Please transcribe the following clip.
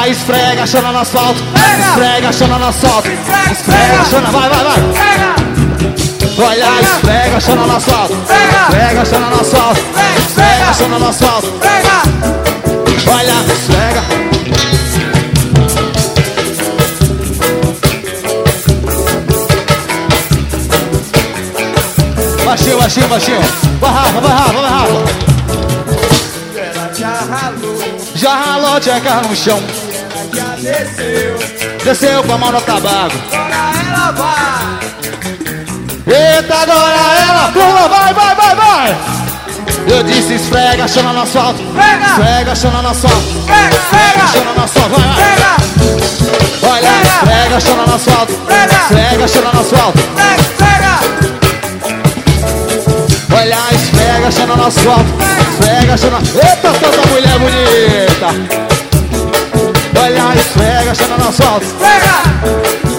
Olha, esfrega, chama no asfalto. Pega. Esfrega, chama no asfalto. Esfrega, Esfrega, chama, vai, vai, vai. Pega. Olha, esfrega, chama no asfalto. Pega. Esfrega, chama no asfalto. Esfrega, chama no asfalto. Pega. Olha, esfrega. Baixinho, baixinho, baixinho. Vai, Rafa, vai, Rafa, vai, Rafa. Ela já ralou. Já ralou, tcheca no chão. Já desceu. Desceu com a mão no tabaco. Agora ela vai. Eita, agora ela pula, vai, vai, vai, vai. Eu disse esfrega, chama no asfalto. Pega. Esfrega, chama no asfalto. Pega. Pega. Chama no asfalto, vai, vai. Pega. Olha, esfrega, chama no asfalto. Pega. Esfrega, chama no asfalto. Pega. Pega. Olha, esfrega, chama no asfalto. Esfrega, chama. Eita, tanta mulher bonita. Olha, esfrega, chama no asfalto. Pega.